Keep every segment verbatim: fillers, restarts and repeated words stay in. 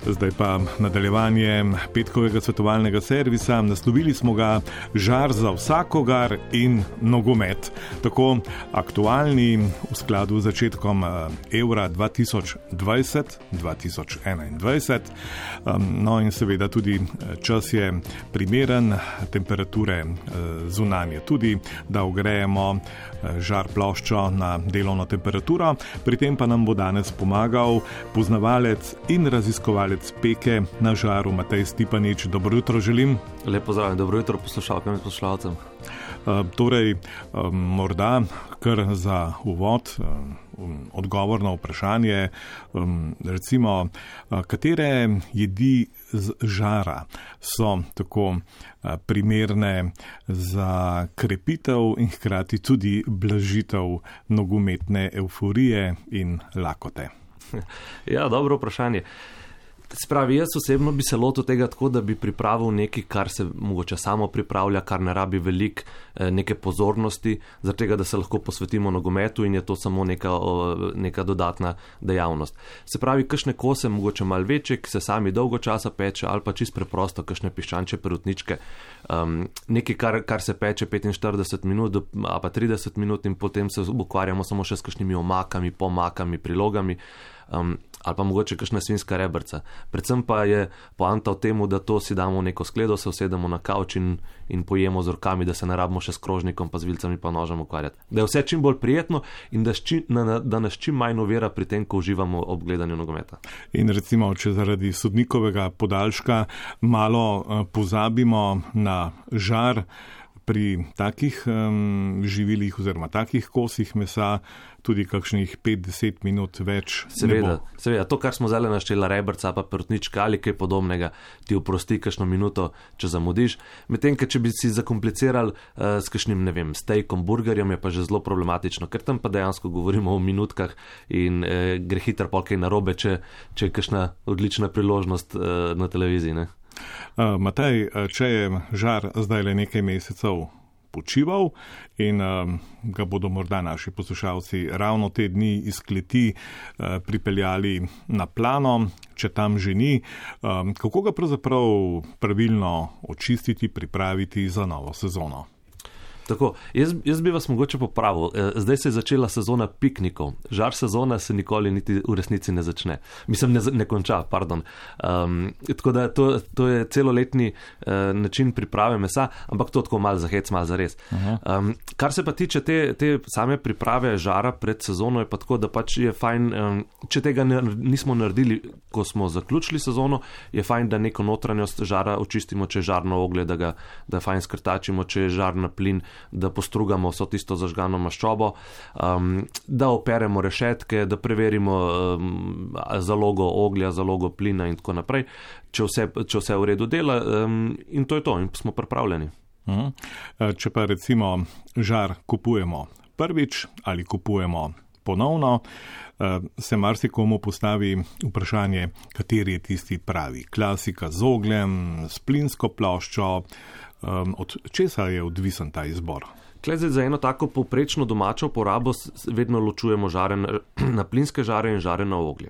Zdaj pa nadaljevanje petkovega svetovalnega servisa. Naslovili smo ga Žar za vsakogar in nogomet. Tako aktualni v skladu z začetkom Eura dva tisoč dvajset dva tisoč enaindvajset. No in seveda tudi čas je primeren, temperature zunanje tudi, da ogrejemo žar ploščo na delovno temperaturo. Pri tem pa nam bo danes pomagal poznavalec in raziskovalec peke na žaru Matej Stipanič. Dobro jutro želim. Lep pozdrav in dobro jutro poslušalkam in poslušalcem. Uh, torej, um, morda kar za uvod, um, odgovor na vprašanje, um, recimo, uh, katere jedi z žara so tako uh, primerne za krepitev in hkrati tudi blažitev nogometne evforije in lakote? Ja, dobro vprašanje. Spravi, jaz osebno bi se lotil tega tako, da bi pripravil nekaj, kar se mogoče samo pripravlja, kar ne rabi veliko neke pozornosti, zaradi tega, da se lahko posvetimo nogometu in je to samo neka, neka dodatna dejavnost. Se pravi, kakšne kose, mogoče malo večje, ki se sami dolgo časa peče, ali pa čisto preprosto, kakšne piščančje perutničke, um, nekaj, kar, kar se peče petinštirideset minut, ali pa trideset minut in potem se ukvarjamo samo še s kakšnimi omakami, pomakami, prilogami. Um, ali pa mogoče kakšna svinjska rebrca. Predvsem pa je poanta v temu, da to si damo v neko skledo, se usedemo na kavč in, in pojemo z rokami, da se ne rabimo še s krožnikom, pa z vilcami pa nožem ukvarjati. Da je vse čim bolj prijetno in da, šči, na, da nas čim manj ovira pri tem, ko uživamo ob gledanju nogometa. In recimo, če zaradi sodnikovega podaljška malo uh, pozabimo na žar, pri takih um, živilih oziroma takih kosih mesa tudi kakšnih pet do deset minut več seveda, ne bo. Seveda, to, kar smo zdaj naštela, rebrca pa perutnička ali kaj podobnega, ti oprosti kakšno minuto, če zamudiš. Medtem, ker če bi si zakompliciral uh, s kakšnim, ne vem, stejkom, burgerjem, je pa že zelo problematično, ker tam pa dejansko govorimo o minutkah in uh, gre hitro pa kaj narobe, če, če je kakšna odlična priložnost uh, na televiziji, ne? Uh, Matej, če je žar zdaj le nekaj mesecev počival in uh, ga bodo morda naši poslušalci ravno te dni iz kleti uh, pripeljali na plano, če tam že ni, uh, kako ga pravzaprav pravilno očistiti, pripraviti za novo sezono? Tako, jaz, jaz bi vas mogoče popravil. Zdaj se je začela sezona piknikov. Žar sezona se nikoli niti v resnici ne začne. Mislim, ne, ne konča, pardon. Um, tako da to, to je celoletni uh, način priprave mesa, ampak to tako malo za hec, malo za res. Um, kar se pa tiče te, te same priprave žara pred sezono, je pa tako, da pač je fajn, um, če tega ne, nismo naredili, ko smo zaključili sezono, je fajn, da neko notranjost žara očistimo, če je žarno oglje, da ga da fajn skrtačimo, če je žar na plin, da postrugamo vso tisto zažgano maščobo, um, da operemo rešetke, da preverimo um, zalogo oglja, zalogo plina in tako naprej, če vse, če vse v redu dela, um, in to je to, in smo pripravljeni. Uh-huh. Če pa recimo žar kupujemo prvič ali kupujemo ponovno, se marsikomu postavi vprašanje, kateri je tisti pravi. Klasika z ogljem, s plinsko ploščo, od česa je odvisen ta izbor? Klej, za eno tako povprečno domačo porabo vedno ločujemo žare na plinske žare in žare na oglje.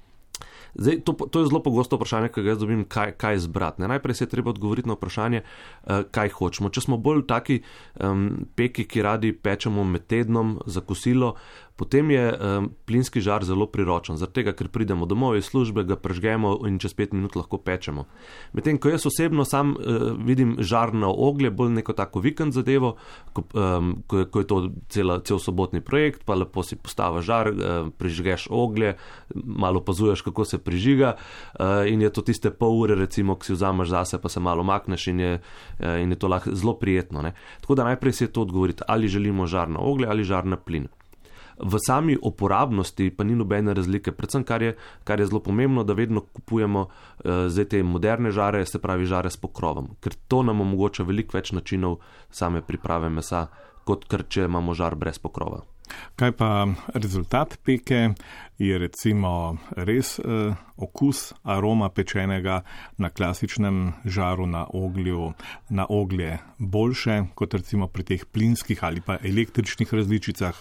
Zdaj, to, to je zelo pogosto vprašanje, ki ga jaz dobim, kaj, kaj izbrati. Najprej se je treba odgovoriti na vprašanje, uh, kaj hočemo. Če smo bolj taki um, peki, ki radi pečemo med tednom za kosilo, potem je um, plinski žar zelo priročen, zaradi tega, ker pridemo domov iz službe, ga prežgemo in čez pet minut lahko pečemo. Medtem, ko jaz osebno sam uh, vidim žar na oglje, bolj neko tako vikend zadevo, ko, um, ko, ko je to cela, cel sobotni projekt, pa lepo si postava žar, uh, prižgeš oglje, malo opazuješ, kako se prižiga uh, in je to tiste pol ure, recimo, ki si vzameš zase, pa se malo makneš in je, uh, in je to lahko zelo prijetno, ne? Tako da najprej si je to odgovoriti, ali želimo žar na oglje ali žar na plin. V sami uporabnosti pa ni nobene razlike, predvsem kar je, kar je zelo pomembno, da vedno kupujemo uh, zdaj te moderne žare, se pravi žare s pokrovom, ker to nam omogoča veliko več načinov same priprave mesa, kot kar če imamo žar brez pokrova. Kaj pa rezultat peke? Je recimo res eh, okus, aroma pečenega na klasičnem žaru na oglju, na oglje boljše, kot recimo pri teh plinskih ali pa električnih različicah?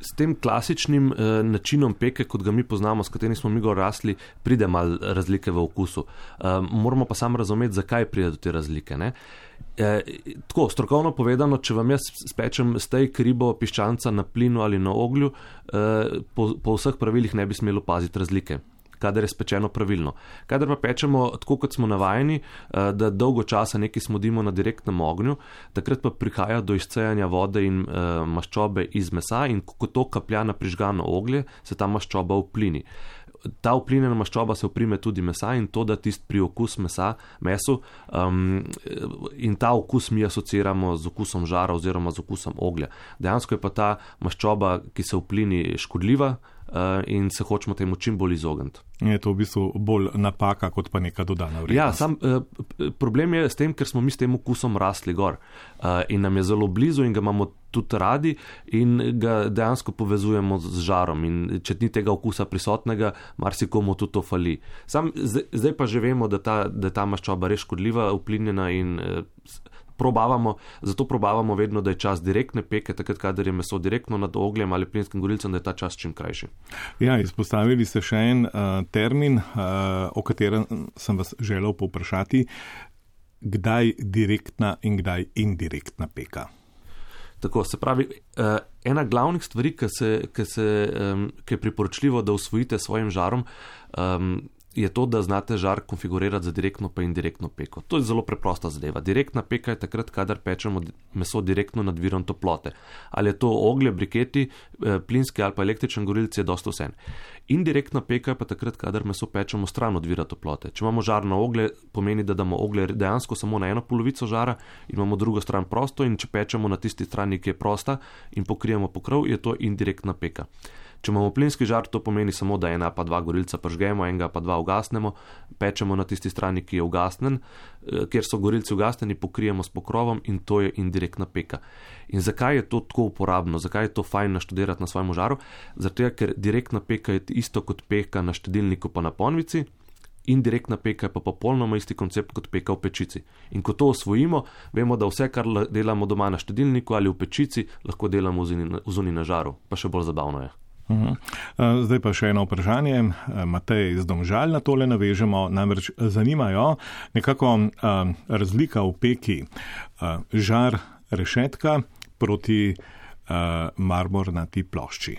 s tem klasičnim uh, načinom peke, kot ga mi poznamo, s katerim smo mi gor rasli, pride malo razlike v okusu. Uh, moramo pa samo razumeti, zakaj pride do te razlike. Ne? E, tako, strokovno povedano, če vam jaz spečem steak, ribo, piščanca na plinu ali na oglju, e, po, po vseh pravilih ne bi smelo paziti razlike, kadar je spečeno pravilno. Kadar pa pečemo tako, kot smo navajeni, e, da dolgo časa nekaj smodimo na direktnem ognju, takrat pa prihaja do izcejanja vode in e, maščobe iz mesa in ko to kaplja na prižgano oglje, se ta maščoba vplini. Ta vplinjena maščoba se oprime tudi mesa in to da tisti priokus mesa, mesu um, in ta okus mi asociramo z okusom žara oziroma z okusom oglja. Dejansko je pa ta maščoba, ki se vplini, škodljiva uh, in se hočemo temu čim bolj izogniti. Je to v bistvu bolj napaka, kot pa neka dodana vrednost. Ja, sam uh, problem je s tem, ker smo mi s tem okusom rasli gor uh, in nam je zelo blizu in ga imamo tudi radi in ga dejansko povezujemo z žarom in če ni tega okusa prisotnega, marsikomu tudi to fali. Sam, zdaj, zdaj pa že vemo, da, ta, da je ta maščoba res škodljiva, vplinjena in uh, probavamo, zato probavamo vedno, da je čas direktne peke, takrat, kadar je meso direktno nad ogljem ali plinskim gorilcem, da je ta čas čim krajši. Ja, izpostavili ste še en uh, termin, uh, o katerem sem vas želel povprašati, kdaj direktna in kdaj indirektna peka. Tako, se pravi, uh, ena glavnih stvari, ki, se, ki, se, um, ki je priporočljivo, da usvojite s svojim žarom, um, je to, da znate žar konfigurirati za direktno pa indirektno peko. To je zelo preprosta zadeva. Direktna peka je takrat, kadar pečemo meso direktno nad virom toplote. Ali je to oglje, briketi, plinski ali pa električen gorilci, je dosta vse. Indirektna peka je pa takrat, kadar meso pečemo stran od vira toplote. Če imamo žar na oglje, pomeni, da damo oglje dejansko samo na eno polovico žara in imamo drugo stran prosto in če pečemo na tisti strani, ki je prosta in pokrijemo pokrov, je to indirektna peka. Če imamo plinski žar, to pomeni samo, da ena pa dva gorilca pržgemo, enega pa dva ugasnemo, pečemo na tisti strani, ki je ugasnen, kjer so gorilci ugasneni, pokrijemo s pokrovom in to je indirektna peka. In zakaj je to tako uporabno, zakaj je to fajn naštudirati na svojem žaru? Zato, ker direktna peka je isto kot peka na štedilniku pa na ponvici, indirektna peka je pa popolnoma isti koncept kot peka v pečici. In ko to osvojimo, vemo, da vse, kar delamo doma na štedilniku ali v pečici, lahko delamo v zunaj na žaru, pa še bolj zabavno je. Uhum. Zdaj pa še eno vprašanje. Matej z Domžal na tole navežemo, namreč zanimajo nekako uh, razlika v peki uh, žar rešetka proti uh, marmornati plošči.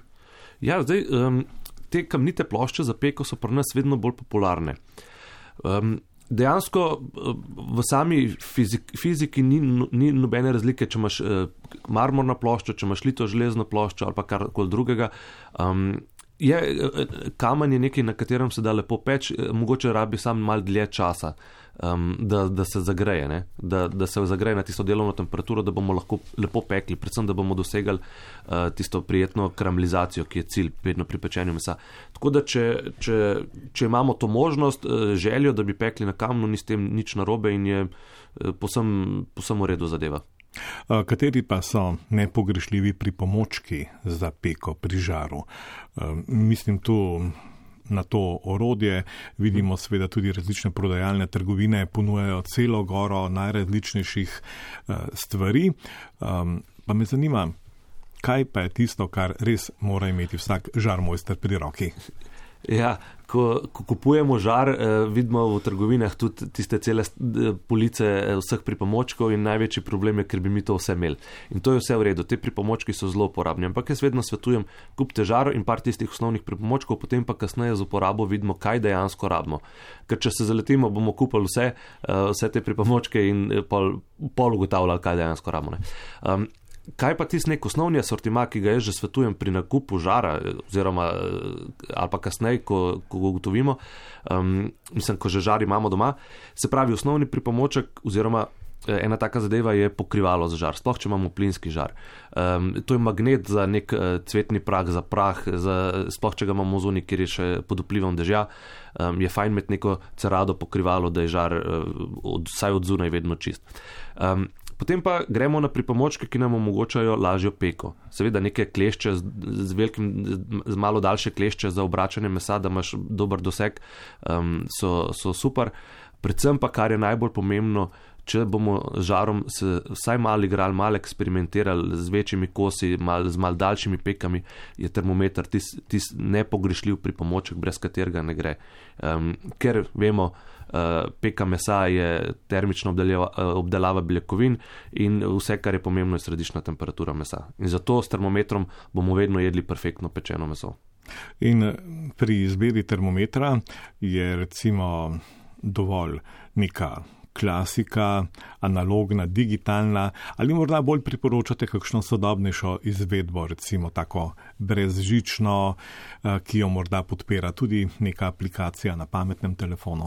Ja, zdaj um, te kamnite plošče za peko so pri nas vedno bolj popularne. Um, Dejansko v sami fizik, fiziki ni, ni nobene razlike, če imaš eh, marmorna plošča, če imaš lito železno ploščo ali pa karkoli drugega. Um, je, kamen je nekaj, na katerem se da lepo peč, mogoče rabi sam malo dlje časa, um, da, da se zagreje, ne? Da, da se zagreje na tisto delovno temperaturo, da bomo lahko lepo pekli, predvsem da bomo dosegali uh, tisto prijetno karamelizacijo, ki je cilj vedno pri pečenju mesa. Tako da, če, če, če imamo to možnost, uh, željo, da bi pekli na kamnu, ni s tem nič narobe in je uh, posem, posem v redu zadeva. Kateri pa so nepogrešljivi pripomočki za peko pri žaru? Mislim tu na to orodje, vidimo seveda tudi različne prodajalne trgovine, ponujajo celo goro najrazličnejših stvari. Pa me zanima, kaj pa je tisto, kar res mora imeti vsak žarmojster pri roki? Ja, ko, ko kupujemo žar, eh, vidimo v trgovinah tudi tiste cele police eh, vseh pripomočkov in največji problem je, ker bi mi to vse imeli. In to je vse v redu, te pripomočki so zelo uporabni, ampak jaz vedno svetujem, kupite žar in par tistih osnovnih pripomočkov, potem pa kasneje z uporabo vidimo, kaj dejansko rabimo. Ker če se zaletimo, bomo kupili vse, eh, vse te pripomočke in pol, pol ugotavljali, kaj dejansko rabimo. Um, Kaj pa tisti nek osnovni asortima, ki ga jaz že svetujem pri nakupu žara, oziroma ali pa kasneje, ko, ko ga ugotovimo, um, mislim, ko že žar imamo doma, se pravi, osnovni pripomoček oziroma ena taka zadeva je pokrivalo za žar, sploh če imamo plinski žar. Um, to je magnet za nek uh, cvetni prah, za prah, za, sploh če ga imamo v zoni, kjer je še pod vplivom dežja, um, je fajn imeti neko cerado pokrivalo, da je žar uh, od, vsaj od zunaj vedno čist. Um, Potem pa gremo na pripomočke, ki nam omogočajo lažjo peko. Seveda neke klešče z, z, velikim, z malo daljše klešče za obračanje mesa, da imaš dober doseg, um, so, so super. Predvsem pa, kar je najbolj pomembno, če bomo z žarom se vsaj malo igrali, malo eksperimentirali z večjimi kosi, mal, z mal daljšimi pekami, je termometer tis, tis nepogrešljiv pripomoček, brez katerega ne gre. Um, ker vemo, uh, peka mesa je termična obdelava, uh, obdelava beljakovin in vse, kar je pomembno, je središčna temperatura mesa. In zato s termometrom bomo vedno jedli perfektno pečeno meso. In pri izbiri termometra je recimo dovolj neka klasika, analogna, digitalna, ali morda bolj priporočate kakšno sodobnejšo izvedbo, recimo tako brezžično, ki jo morda podpira tudi neka aplikacija na pametnem telefonu?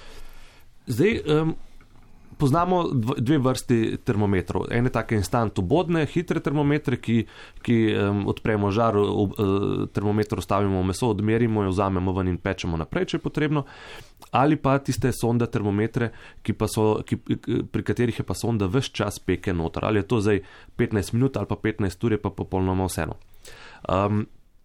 Zdaj, um, poznamo dve vrsti termometrov. Ene take instantobodne, hitre termometre, ki, ki um, odpremo žar, ob, uh, termometr stavimo v meso, odmerimo jo, vzamemo ven in pečemo naprej, če je potrebno. Ali pa tiste sonda termometre, ki pa so, ki, pri katerih je pa sonda ves čas peke noter. Ali je to zdaj petnajst minut ali pa petnajst ur, je pa popolnoma vseeno. Um,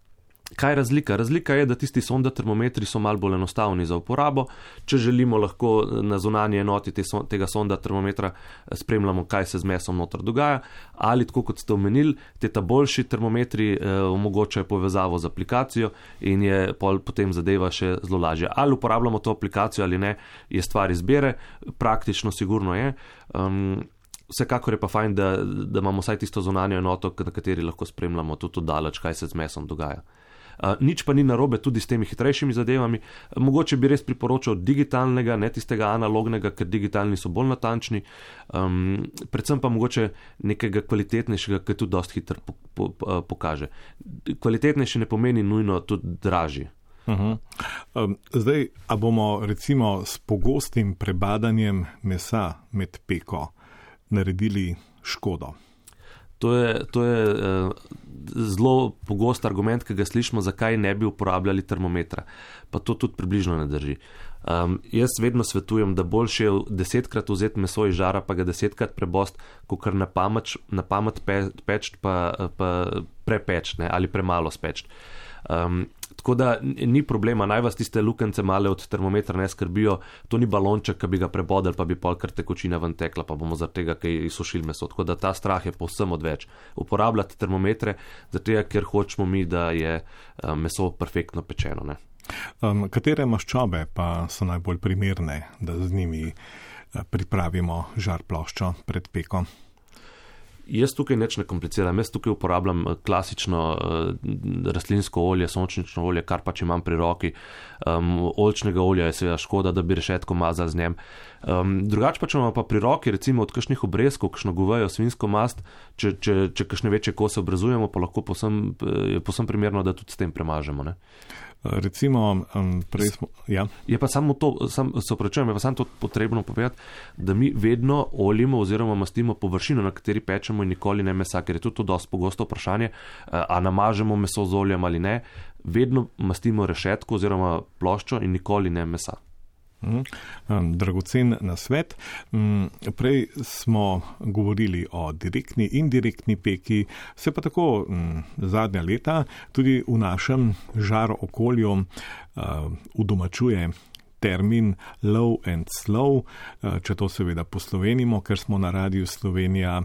Kaj je razlika? Razlika je, da tisti sonda termometri so malo bolj enostavni za uporabo. Če želimo, lahko na zunanji enoti te, tega sonda termometra spremljamo, kaj se z mesom noter dogaja. Ali, tako kot ste omenili, te ta boljši termometri eh, omogočajo povezavo z aplikacijo in je pol, potem zadeva še zelo lažja. Ali uporabljamo to aplikacijo ali ne, je stvar izbire. Praktično sigurno je. Um, Vsekakor je pa fajn, da, da imamo vsaj tisto zunanjo enoto, na kateri lahko spremljamo tudi daleč, kaj se z mesom dogaja. Uh, nič pa ni narobe tudi s temi hitrejšimi zadevami. Mogoče bi res priporočal digitalnega, ne tistega analognega, ker digitalni so bolj natančni. Um, predvsem pa mogoče nekega kvalitetnejšega, ki tudi dosti hitro po, po, po, pokaže. Kvalitetnejši ne pomeni nujno tudi dražji. Uh-huh. Um, zdaj, a bomo recimo s pogostim prebadanjem mesa med peko naredili škodo? To je, to je uh, zelo pogost argument, ki ga slišimo, zakaj ne bi uporabljali termometra. Pa to tudi približno ne drži. Um, jaz vedno svetujem, da boljše je desetkrat vzeti meso iz žara, pa ga desetkrat prebost, kot kar na pamet, na pamet pe, peč, pa, pa prepeč, ne, ali premalo speč. Um, tako da ni problema, naj vas tiste lukence male od termometra ne skrbijo, to ni balonček, ki bi ga prebodel, pa bi pol kar tekočina ven tekla, pa bomo zaradi tega kaj sušili meso. Tako da ta strah je povsem odveč. Uporabljati termometre, zato ker hočemo mi, da je um, meso perfektno pečeno. Ne? Um, katere maščobe pa so najbolj primerne, da z njimi uh, pripravimo žar ploščo pred peko? Jaz tukaj nič ne kompliciram, jaz tukaj uporabljam klasično uh, rastlinsko olje, sončnično olje, kar pač imam pri roki. Um, oljčnega olja je seveda škoda, da bi rešetko mazal z njem. Um, drugače pa, če imamo pa pri roki, recimo od kakšnih obrezkov, kakšno govejo, svinjsko mast, če, če, če kakšne večje kose obrazujemo, pa lahko posem, je posem primerno, da tudi s tem premažemo. Ne? Recimo, um, prej smo, ja. Je pa samo to, sam, se opravičujem, je pa samo to potrebno povedati, da mi vedno oljimo oziroma mastimo površino, na kateri pečemo in nikoli ne mesa, ker je tudi to dosti pogosto vprašanje, a namažemo meso z oljem ali ne, vedno mastimo rešetko oziroma ploščo in nikoli ne mesa. Dragocen nasvet. Prej smo govorili o direktni in indirektni peki, se pa tako zadnja leta tudi v našem žar okolju udomačuje termin low and slow, če to seveda poslovenimo, ker smo na Radiu Slovenija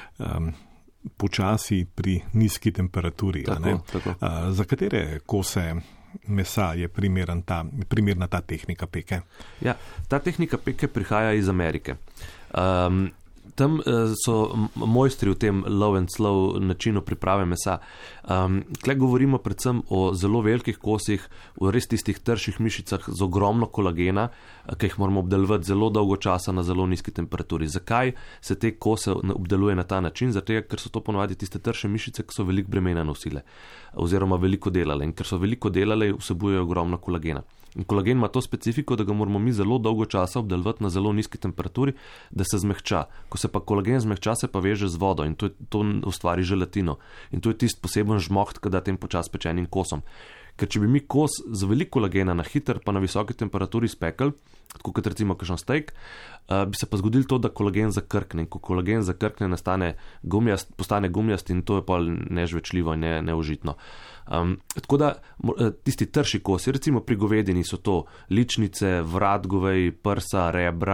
počasi pri nizki temperaturi. Tako, tako. Za katere kose mesa je ta, primerna ta tehnika peke? Ja, ta tehnika peke prihaja iz Amerike. Um, tam uh, so mojstri v tem low and slow načinu priprave mesa. Um, Tle govorimo predvsem o zelo velikih kosih, v res tistih trših mišicah z ogromno kolagena, ki jih moramo obdelovati zelo dolgo časa na zelo nizki temperaturi. Zakaj se te kose obdeluje na ta način? Zato, ker so to ponovadi tiste trše mišice, ki so veliko bremena nosile oziroma veliko delale. In ker so veliko delale, vsebujejo ogromno kolagena. In kolagen ima to specifiko, da ga moramo mi zelo dolgo časa obdelovati na zelo nizki temperaturi, da se zmehča. Ko se pa kolagen zmehča, se pa veže z vodo in to, to ustvari želatino. In to je tisti poseben žmoht, ki da tem počas pečenim kosom. Ker če bi mi kos z veliko kolagena na hiter pa na visoki temperaturi spekli, tako kot recimo kakšen steak, uh, bi se pa zgodilo to, da kolagen zakrkne. In ko kolagen zakrkne, nastane gumijast, postane gumijast in to je pa nežvečljivo in ne, neužitno. Um, tako da tisti trši kosi, recimo pri govedini so to ličnice, vrat govej, prsa, rebra,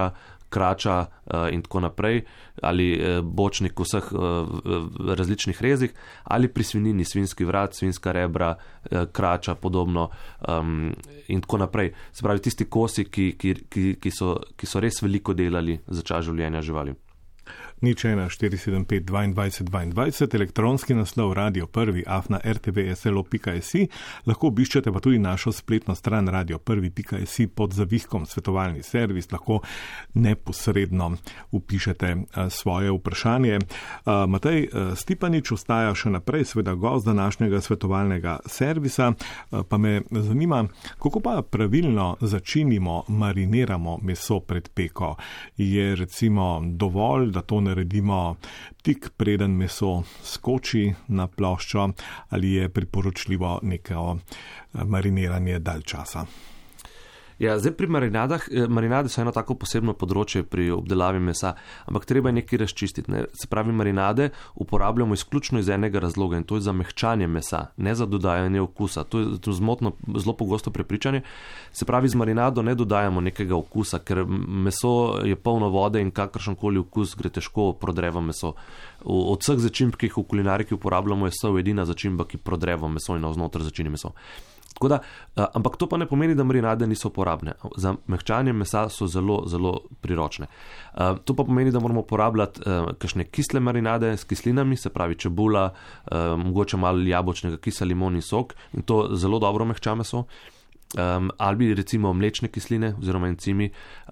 krača uh, in tako naprej, ali uh, bočnik v vseh uh, različnih rezih, ali pri svinini svinski vrat, svinska rebra, uh, krača podobno um, in tako naprej. Se pravi, tisti kosi, ki, ki, ki, ki, so, ki so res veliko delali za čas življenja živali. Nič ena štiri sedem pet dvajset dvajset, elektronski naslov radio prvi afna rtvslo pika si, lahko obiščete pa tudi našo spletno stran radio prvi pika si pod zavihkom svetovalni servis, lahko neposredno upišete svoje vprašanje. Matej Stipanič ostaja še naprej seveda gost današnjega svetovalnega servisa, pa me zanima, kako pa pravilno začinimo, mariniramo meso pred peko. Je recimo dovolj, da to naredimo tik preden meso skoči na ploščo, ali je priporočljivo neko mariniranje dalj časa? Ja, zdaj pri marinadah, marinade so eno tako posebno področje pri obdelavi mesa, ampak treba je nekaj razčistiti. Ne? Se pravi, marinade uporabljamo izključno iz enega razloga in to je za mehčanje mesa, ne za dodajanje okusa. To je to zmotno, zelo pogosto prepričanje. Se pravi, z marinado ne dodajamo nekega okusa, ker meso je polno vode in kakršenkoli okus gre težko prodreva meso. Od vseh začimb, ki jih v kulinariki uporabljamo, je sol edina začimba, ki prodreva meso in navznoter začini meso. Tako da, ampak to pa ne pomeni, da marinade niso uporabne. Za mehčanje mesa so zelo, zelo priročne. To pa pomeni, da moramo uporabljati kakšne kisle marinade s kislinami, se pravi čebula, mogoče malo jabolčnega kisa, limon in sok, in to zelo dobro mehča meso. Um, ali recimo mlečne kisline oziroma encimi,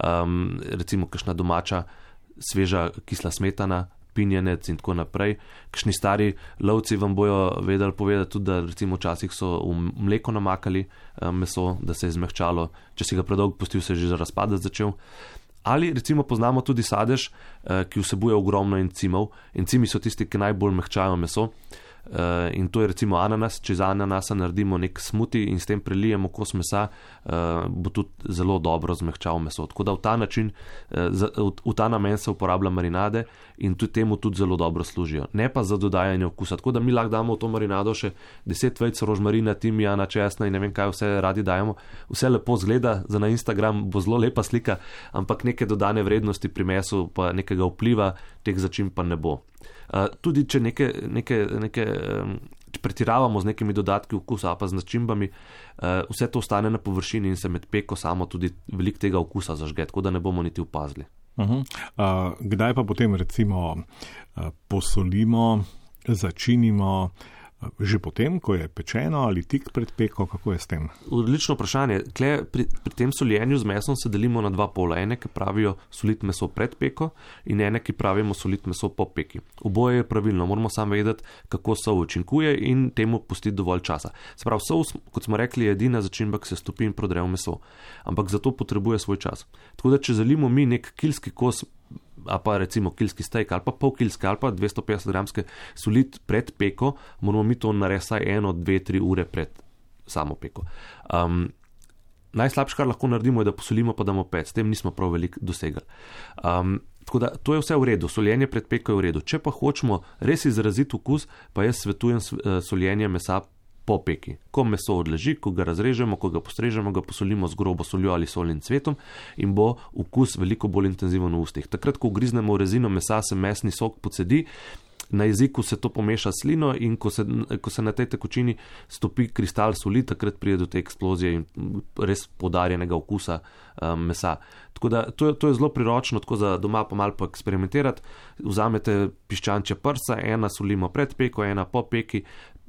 um, recimo kakšna domača sveža kisla smetana, pinjenec in tako naprej. Kakšni stari lovci vam bojo vedeli povedati tudi, da recimo včasih so v mleko namakali um, meso, da se je zmehčalo, če si ga predolgo pustil, se je že razpadati začel. Ali recimo poznamo tudi sadež, uh, ki vsebuje ogromno encimov. Encimi so tisti, ki najbolj mehčajo meso. Uh, in to je recimo ananas. Če iz ananasa naredimo nek smuti in s tem prelijemo kos mesa, uh, bo tudi zelo dobro zmehčal meso. Tako da v ta način, uh, za, v, v ta namen se uporablja marinade in tudi temu tudi zelo dobro služijo. Ne pa za dodajanje okusa. Tako da mi lahko damo v to marinado še deset vejic rožmarina, timijana, česna in ne vem kaj vse radi dajemo. Vse lepo zgleda, za na Instagram bo zelo lepa slika, ampak neke dodane vrednosti pri mesu pa nekega vpliva teh začimb pa ne bo. Uh, tudi če neke, neke, neke um, pretiravamo z nekimi dodatki okusa pa z načimbami, uh, vse to ostane na površini in se med peko samo tudi veliko tega okusa zažge, tako da ne bomo niti opazili. Uh-huh. Uh, kdaj pa potem recimo uh, posolimo, začinimo, že potem, ko je pečeno ali tik pred peko, kako je s tem? Odlično vprašanje. Tle, pri, pri tem soljenju z mesom se delimo na dva pola. Ene, ki pravijo soliti meso pred peko in ene, ki pravimo soliti meso po peki. Oboje je pravilno. Moramo samo vedeti, kako sol učinkuje in temu pustiti dovolj časa. Se pravi, sol, kot smo rekli, je edina začimba, ki se stopi in prodre v meso. Ampak zato potrebuje svoj čas. Tako da, če želimo mi nek kilski kos, ali pa recimo kilski steak, ali pa pol kilske, ali pa dvesto petdeset gramske soliti pred peko, moramo mi to narediti vsaj eno, dve, tri ure pred samo peko. Um, najslabše, kar lahko naredimo, je, da posolimo pa damo pec. S tem nismo prav veliko dosegali. Um, tako da, to je vse v redu. Soljenje pred peko je v redu. Če pa hočemo res izraziti okus, pa jaz svetujem soljenje mesa po peki. Ko meso odleži, ko ga razrežemo, ko ga postrežemo, ga posolimo z grobo soljo ali solnim cvetom in bo okus veliko bolj intenziven v ustih. Takrat, ko griznemo v rezino mesa, se mesni sok pocedi, na jeziku se to pomeša slino in ko se, ko se na tej tekočini stopi kristal soli, takrat pride do te eksplozije in res podarjenega okusa um, mesa. Tako da to je, to je zelo priročno, tako za doma pa malo poeksperimentirati. Vzamete piščančja prsa, ena solimo pred peko, ena po peki,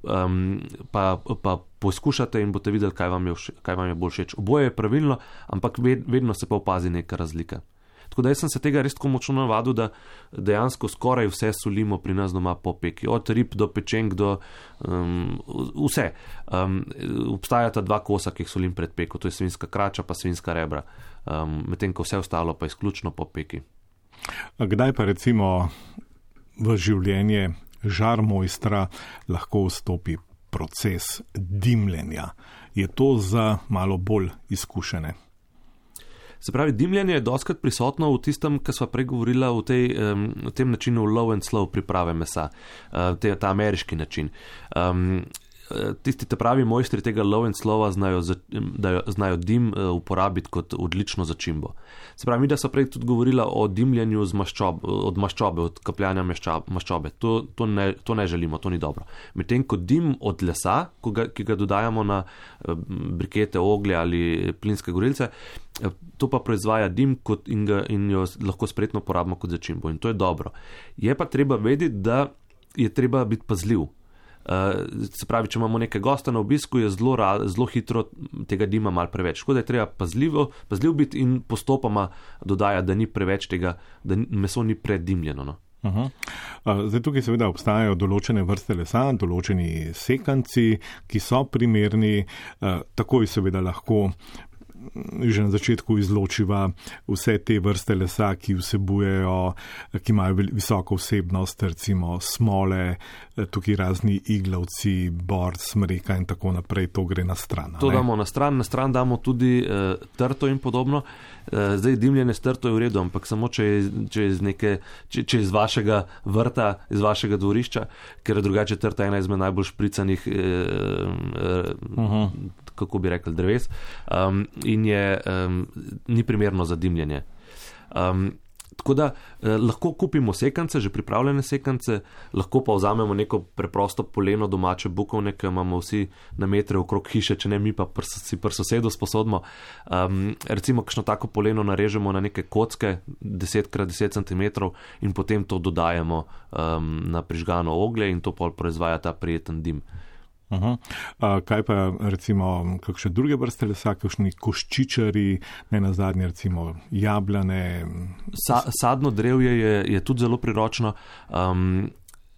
Um, pa, pa poskušate in boste videli, kaj vam je, vš- kaj vam je bolj všeč. Oboje je pravilno, ampak ved, vedno se pa opazi neka razlika. Tako da jaz sem se tega res tako močno navadil, da dejansko skoraj vse solimo pri nas doma po peki. Od rib do pečenk do um, vse. Um, obstajata dva kosa, ki jih solim pred peko, to je svinska krača pa svinska rebra. Um, medtem ko vse ostalo pa izključno po peki. A kdaj pa recimo v življenje žar mojstra lahko vstopi proces dimljenja? Je to za malo bolj izkušene? Se pravi, dimljenje je dostikrat prisotno v tistem, kar sva prej govorila, v, tej, um, v tem načinu low and slow priprave mesa, uh, te, ta ameriški način. Um, tisti te pravi mojstri tega lov and slova znajo, da znajo dim uporabiti kot odlično začimbo. Se pravi, mi da so prej tudi govorila o dimljenju z maščob, od maščobe, od kapljanja maščobe. To, to, ne, to ne želimo, to ni dobro. Medtem ko dim od lesa, ko ga, ki ga dodajamo na brikete, oglje ali plinske gorilce, to pa proizvaja dim kot in, ga, in jo lahko spretno uporabimo kot začimbo. In to je dobro. Je pa treba vedeti, da je treba biti pazljiv. Uh, se pravi, če imamo neke goste na obisku, je zelo, zelo hitro tega dima malo preveč. Tako da je treba pazljivo, pazljiv biti in postopoma dodajati, da ni preveč tega, da meso ni predimljeno. No? Uh-huh. Uh, zdaj tukaj seveda obstajajo določene vrste lesa, določeni sekanci, ki so primerni, uh, takoj seveda lahko že na začetku izločiva vse te vrste lesa, ki vsebujejo, ki imajo visoko vsebnost, recimo smole, tukaj razni iglavci, bord, smreka in tako naprej, to gre na stran. To damo na stran, na stran damo tudi uh, trto in podobno. Uh, zdaj dimljene s trto je v redu, ampak samo če je, če je iz neke, če, če je iz vašega vrta, iz vašega dvorišča, ker je drugače trta ena izmed najbolj špricanih uh, uh, uh-huh. kako bi rekel, dreves, um, in je, um, ni primerno za dimljenje. Um, tako da eh, lahko kupimo sekance, že pripravljene sekance, lahko pa vzamemo neko preprosto poleno domače bukovne, ki imamo vsi na metre okrog hiše, če ne mi pa pr, si pri sosedu sposodimo. Um, recimo, kakšno tako poleno narežemo na neke kocke, deset krat deset centimetrov in potem to dodajemo um, na prižgano oglje in to pol proizvaja ta prijeten dim. Uh-huh. Uh, kaj pa recimo kakšne druge vrste lesa, kakšni koščičari, ne nazadnje recimo jabljane? Sa, sadno drevje je, je tudi zelo priročno. Um,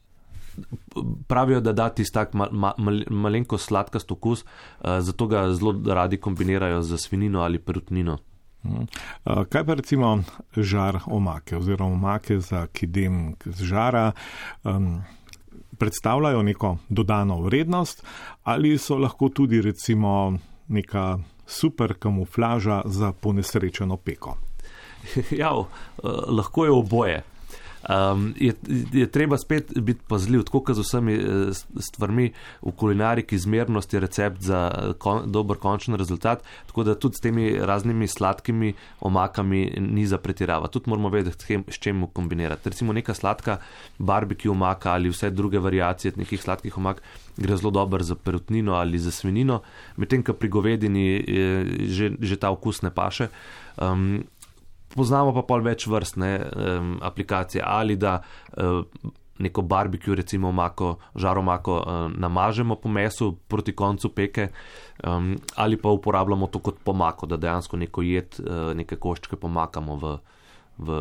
pravijo, da da tisti tak ma, ma, malenko sladkast okus, uh, zato ga zelo radi kombinirajo z svinino ali perutnino. Uh, kaj pa recimo žar omake oziroma omake za kidem z žara? Um, predstavljajo neko dodano vrednost ali so lahko tudi recimo neka super kamuflaža za ponesrečeno peko? Ja, lahko je oboje. Um, je, je treba spet biti pazljiv, tako kot z vsemi stvarmi v kulinariki, zmernost je recept za kon, dober končen rezultat, tako da tudi s temi raznimi sladkimi omakami ni za pretiravati. Tudi moramo vedeti, s čem kombinirati. Recimo neka sladka barbecue omaka ali vse druge variacije nekih sladkih omak gre zelo dobro za perutnino ali za svinino, medtem ko pri govedini že, že ta okus ne paše. Um, Poznamo pa pol več vrst ne, um, aplikacije, ali da uh, neko barbecue, recimo omako, žaromako uh, namažemo po mesu proti koncu peke, um, ali pa uporabljamo to kot pomako, da dejansko neko jed, uh, neke koščke pomakamo v, v,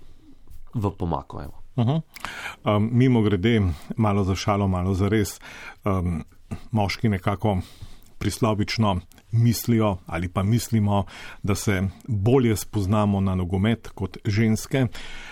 v pomako. Evo. Uh-huh. Um, mimo grede, malo za šalo, malo za res, um, moški nekako prislovično mislijo ali pa mislimo, da se bolje spoznamo na nogomet kot ženske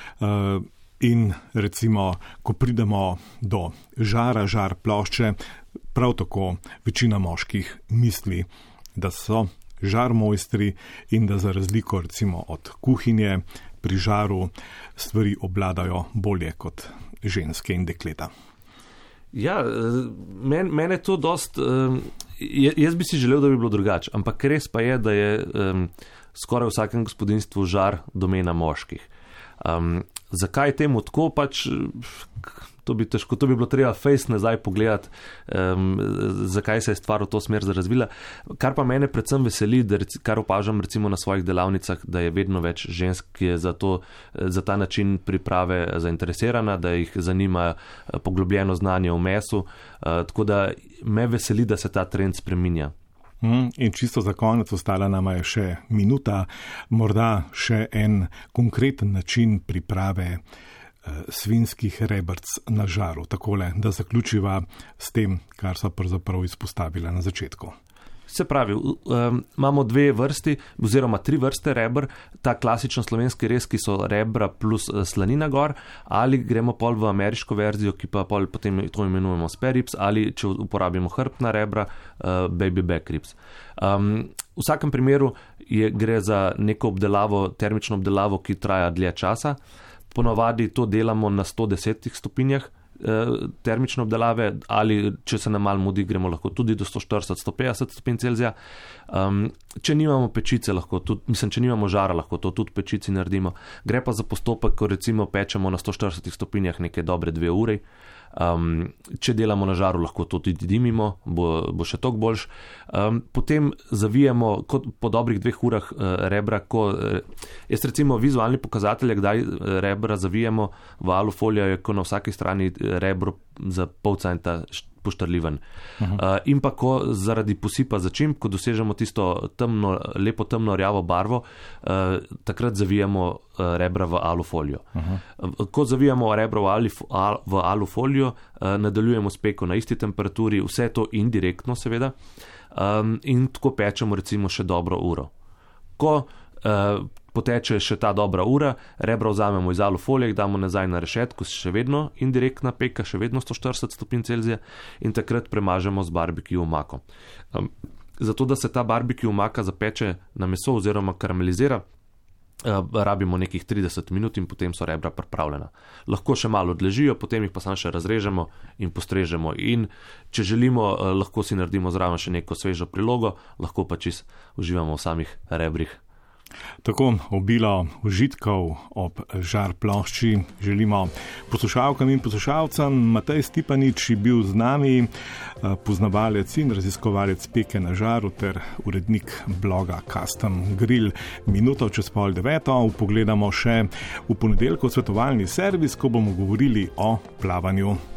in recimo, ko pridemo do žara, žar plošče, prav tako večina moških misli, da so žar mojstri in da za razliko recimo od kuhinje pri žaru stvari obvladajo bolje kot ženske in dekleta. Ja, men, mene to dost, um, jaz bi si želel, da bi bilo drugače, ampak res pa je, da je um, skoraj v vsakem gospodinstvu žar domena moških. Um, zakaj temu tako, pač to bi težko, to bi bilo treba face nazaj pogledati, um, zakaj se je stvar v to smer razvila. Kar pa mene predvsem veseli, da rec, kar opažam recimo na svojih delavnicah, da je vedno več žensk, ki je za, to, za ta način priprave zainteresirana, da jih zanima poglobljeno znanje o mesu, uh, tako da me veseli, da se ta trend spreminja. In čisto za konec, ostala nama je še minuta, morda še en konkreten način priprave svinskih rebrc na žaru, takole, da zaključiva s tem, kar so pravzaprav izpostavila na začetku. Se pravi, um, imamo dve vrsti, oziroma tri vrste rebr, ta klasičen slovenski rez, ki so rebra plus slanina gor, ali gremo pol v ameriško verzijo, ki pa pol potem to imenujemo spare ribs, ali če uporabimo hrbtna rebra, uh, baby back ribs. Um, v vsakem primeru je, gre za neko obdelavo, termično obdelavo, ki traja dlje časa. Ponavadi to delamo na sto desetih stopinjah termične obdelave, ali če se nam malo mudi, gremo lahko tudi do sto štirideset do sto petdeset stopinj Celzija. Um, če nimamo pečice, lahko tudi, mislim, če nimamo žara, lahko to tudi pečici naredimo. Gre pa za postopek, ko recimo pečemo na sto štirideset stopinjah nekaj dobre dve uri. Um, če delamo na žaru, lahko to tudi dimimo, bo, bo še toliko boljš. Um, potem zavijemo kot po dobrih dveh urah uh, rebra, ko uh, jaz recimo vizualni pokazatelj, kdaj rebra zavijemo v alufolijo, je ko na vsaki strani rebro za pol centa poštrljiven. Uh, in pa ko zaradi posipa začimb, ko dosežemo tisto temno, lepo temno rjavo barvo, uh, takrat zavijamo uh, rebra v alufolijo. Uh, ko zavijamo rebra v, alif, al, v alufolijo, uh, nadaljujemo s peko na isti temperaturi, vse to indirektno seveda, um, in tako pečemo recimo še dobro uro. Ko uh, poteče še ta dobra ura, rebra vzamemo iz alufolije, jih damo nazaj na rešetko, še vedno indirektna peka, še vedno sto štirideset stopinj Celzija in takrat premažemo z barbecue omako. Um, zato, da se ta barbecue omaka zapeče na meso oziroma karamelizira, uh, rabimo nekih trideset minut in potem so rebra pripravljena. Lahko še malo odležijo, potem jih pa samo še razrežemo in postrežemo in če želimo, uh, lahko si naredimo zraven še neko svežo prilogo, lahko pa čist uživamo v samih rebrih. Tako obilo užitkov ob žar plošči želimo poslušalkam in poslušalcem. Matej Stipanič je bil z nami, poznavalec in raziskovalec peke na žaru ter urednik bloga Custom Grill. Minuto čez pol deveto pogledamo še v ponedeljkov svetovalni servis, ko bomo govorili o plavanju.